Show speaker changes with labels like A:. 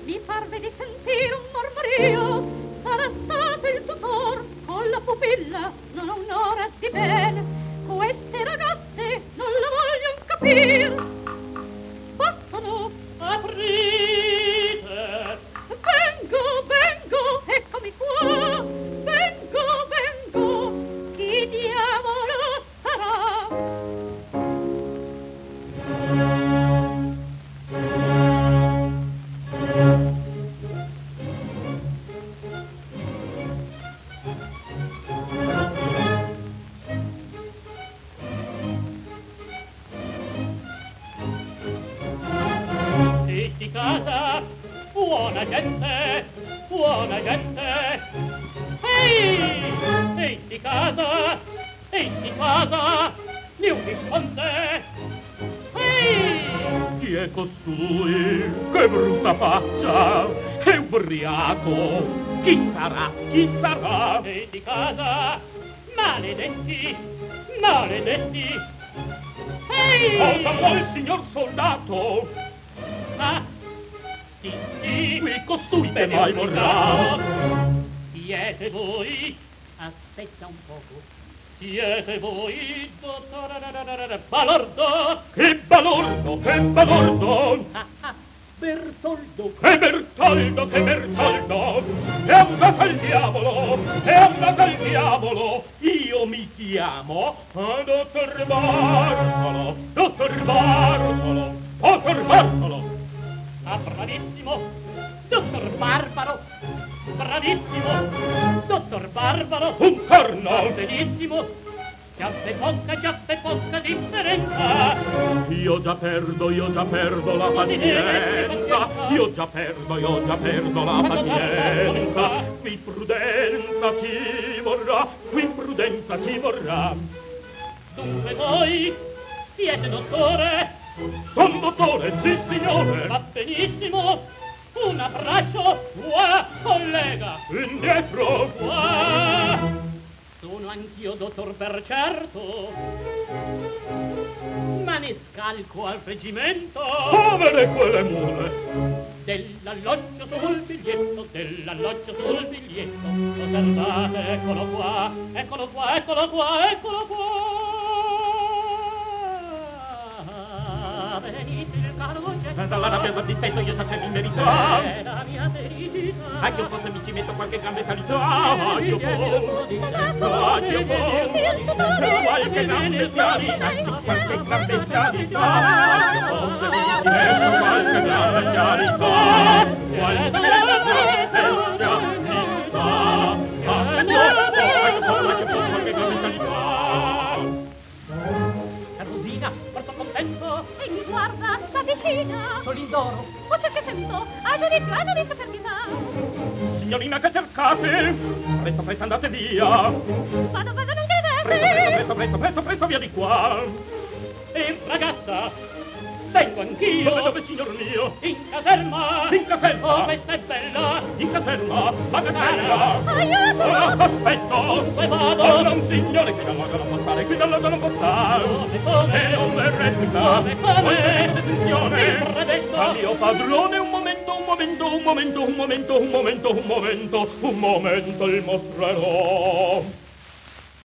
A: mi parve di sentire un mormorio. Sarà stato il tutor con la pupilla, non ho un'ora di bene. Queste ragazze non la vogliono capire. Battono, aprite. Vengo, eccomi qua. Vengo, chi diavolo sarà?
B: Di casa, buona gente, buona gente. Ehi di casa, ne un risponde. Chi è costui? Che brutta faccia! È ubriaco! Chi sarà? Chi sarà? Ehi di casa, maledetti, maledetti. Cosa vuole il signor soldato? Ah, sì, qui costui che mai vorrà. Siete voi? Aspetta un poco. Siete voi, dottor Balordo? Che Balordo, che Balordo? Bertoldo. Che Bertoldo, che Bertoldo? È andato al diavolo, è andato al diavolo. Io mi chiamo dottor Bartolo, dottor Bartolo, dottor Bartolo. Ah, bravissimo, dottor Barbaro, bravissimo, dottor Barbaro, un corno, benissimo, già fe poca differenza. Io già perdo la pazienza, io già perdo la pazienza. Qui prudenza ci vorrà, Dunque voi siete dottore? Son dottore, sì signore. Va benissimo. Un abbraccio, qua, collega. Indietro. Qua. Sono anch'io dottor per certo, ma ne scalco al reggimento. Povere quelle mule. Dell'alloggio sul biglietto, dell'alloggio sul biglietto. Osservate, eccolo qua, eccolo qua, eccolo qua, eccolo qua. Venite il caro gesto. Dalla rabbia al dispetto io sacevo in verità. È la mia felicità. Io forse mi ci metto qualche grande qualità. Io forse qualche grande qualità. Qualche grande qualità. Io forse mi ci metto qualche grande qualità. Qualche grande qualità. Rosina, porto contento.
A: E mi guarda, sta vicina.
B: Solindoro.
A: Voce che sento. Aggiudizio per pietà.
B: Signorina, che cercate? Presto, presto, andate via.
A: Vado, non credete.
B: Presto, via di qua. E ragazza, vengo anch'io. Dove, signor mio? In caserma. In caserma. Oh, questa è bella. In caserma. Bagatella.
A: Aiuto.
B: Aspetto. Dove vado? Un signore qui dall'altro non può stare, qui dall'altro non può stare. Come? E non verretta. Come? Attenzione. Al mio padrone un momento, il mostrerò.